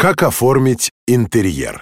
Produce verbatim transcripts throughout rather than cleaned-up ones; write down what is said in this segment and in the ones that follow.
Как оформить интерьер?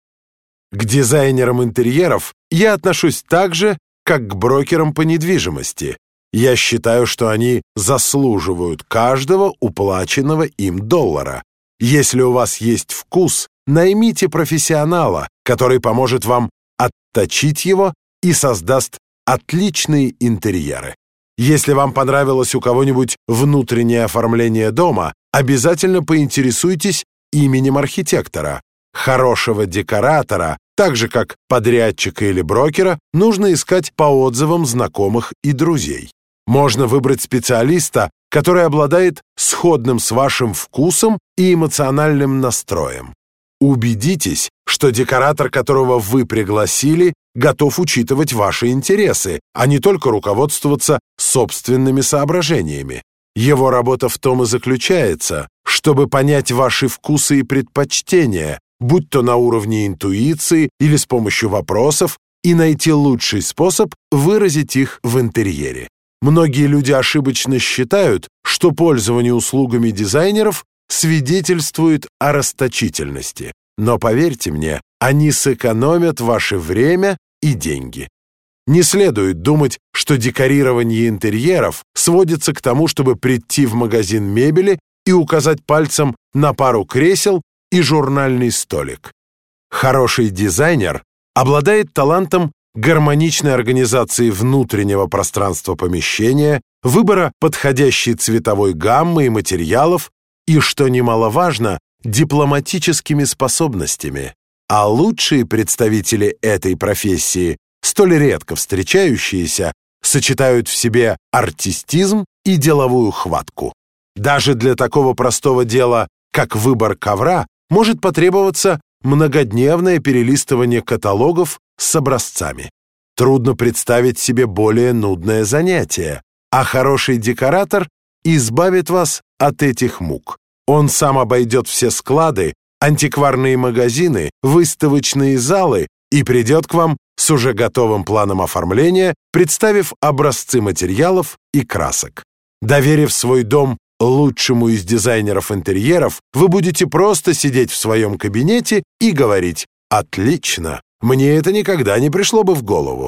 К дизайнерам интерьеров я отношусь так же, как к брокерам по недвижимости. Я считаю, что они заслуживают каждого уплаченного им доллара. Если у вас есть вкус, наймите профессионала, который поможет вам отточить его и создаст отличные интерьеры. Если вам понравилось у кого-нибудь внутреннее оформление дома, обязательно поинтересуйтесь именем архитектора. Хорошего декоратора, так же как подрядчика или брокера, нужно искать по отзывам знакомых и друзей. Можно выбрать специалиста, который обладает сходным с вашим вкусом и эмоциональным настроем. Убедитесь, что декоратор, которого вы пригласили, готов учитывать ваши интересы, а не только руководствоваться собственными соображениями. Его работа в том и заключается, чтобы понять ваши вкусы и предпочтения, будь то на уровне интуиции или с помощью вопросов, и найти лучший способ выразить их в интерьере. Многие люди ошибочно считают, что пользование услугами дизайнеров свидетельствует о расточительности. Но поверьте мне, они сэкономят ваше время и деньги. Не следует думать, что декорирование интерьеров сводится к тому, чтобы прийти в магазин мебели и указать пальцем на пару кресел и журнальный столик. Хороший дизайнер обладает талантом гармоничной организации внутреннего пространства помещения, выбора подходящей цветовой гаммы и материалов и, что немаловажно, дипломатическими способностями. А лучшие представители этой профессии, столь редко встречающиеся, сочетают в себе артистизм и деловую хватку. Даже для такого простого дела, как выбор ковра, может потребоваться многодневное перелистывание каталогов с образцами. Трудно представить себе более нудное занятие, а хороший декоратор избавит вас от этих мук. Он сам обойдет все склады, антикварные магазины, выставочные залы и придет к вам с уже готовым планом оформления, представив образцы материалов и красок. Доверив свой дом лучшему из дизайнеров интерьеров, вы будете просто сидеть в своем кабинете и говорить: «Отлично, мне это никогда не пришло бы в голову».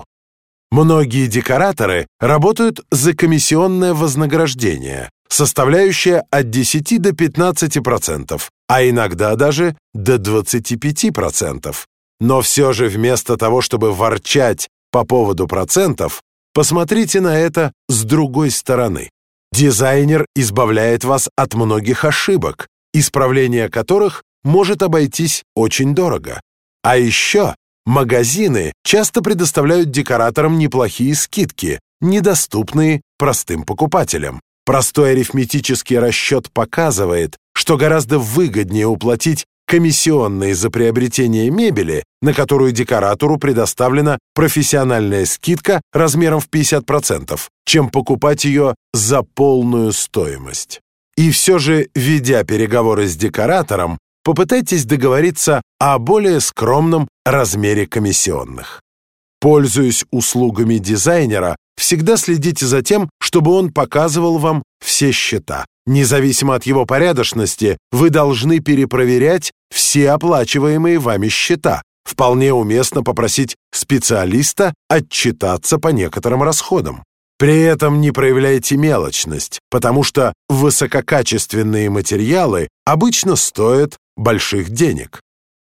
Многие декораторы работают за комиссионное вознаграждение, составляющее от десяти до пятнадцати процентов, а иногда даже до двадцати пяти процентов. Но все же вместо того, чтобы ворчать по поводу процентов, посмотрите на это с другой стороны. Дизайнер избавляет вас от многих ошибок, исправление которых может обойтись очень дорого. А еще магазины часто предоставляют декораторам неплохие скидки, недоступные простым покупателям. Простой арифметический расчет показывает, что гораздо выгоднее уплатить комиссионные за приобретение мебели, на которую декоратору предоставлена профессиональная скидка размером в пятьдесят процентов, чем покупать ее за полную стоимость. И все же, ведя переговоры с декоратором, попытайтесь договориться о более скромном размере комиссионных. Пользуясь услугами дизайнера, всегда следите за тем, чтобы он показывал вам все счета. Независимо от его порядочности, вы должны перепроверять все оплачиваемые вами счета. Вполне уместно попросить специалиста отчитаться по некоторым расходам. При этом не проявляйте мелочность, потому что высококачественные материалы обычно стоят больших денег.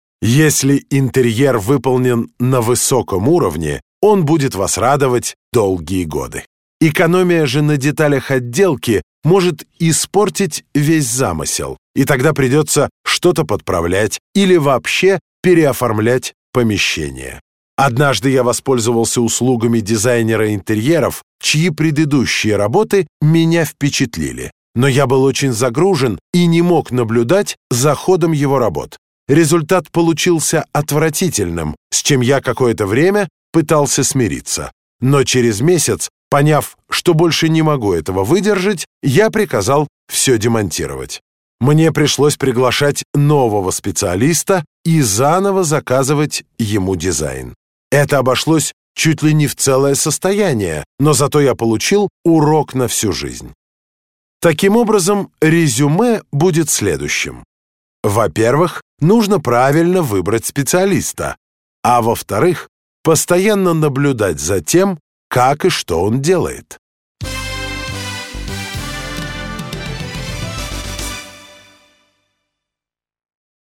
Если интерьер выполнен на высоком уровне, он будет вас радовать долгие годы. Экономия же на деталях отделки может испортить весь замысел, и тогда придется что-то подправлять или вообще переоформлять помещение. Однажды я воспользовался услугами дизайнера интерьеров, чьи предыдущие работы меня впечатлили. Но я был очень загружен и не мог наблюдать за ходом его работ. Результат получился отвратительным, с чем я какое-то время пытался смириться. Но через месяц, поняв, что больше не могу этого выдержать, я приказал все демонтировать. Мне пришлось приглашать нового специалиста и заново заказывать ему дизайн. Это обошлось чуть ли не в целое состояние, но зато я получил урок на всю жизнь. Таким образом, резюме будет следующим. Во-первых, нужно правильно выбрать специалиста, а во-вторых, постоянно наблюдать за тем, как и что он делает.